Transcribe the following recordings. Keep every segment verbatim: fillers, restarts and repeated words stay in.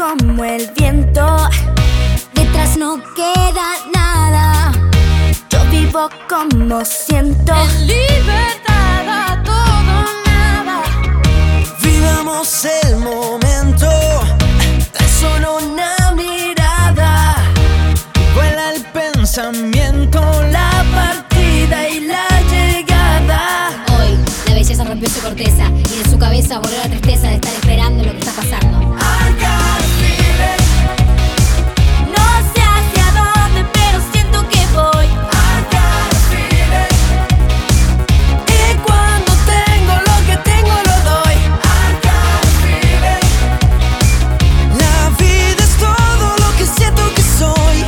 como el viento, detrás no queda nada. Yo vivo como siento, en libertad a todo nada. Vivamos el momento, tan solo una mirada. Vuela el pensamiento, la partida y la llegada. Hoy la belleza rompió su corteza y de su cabeza borró la tristeza de estar esperando lo que está pasando. no sé hacia dónde, pero siento que voy. Y cuando tengo lo que tengo lo doy. La vida es todo lo que siento que soy.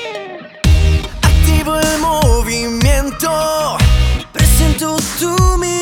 Activo el movimiento, presiento tu mirada.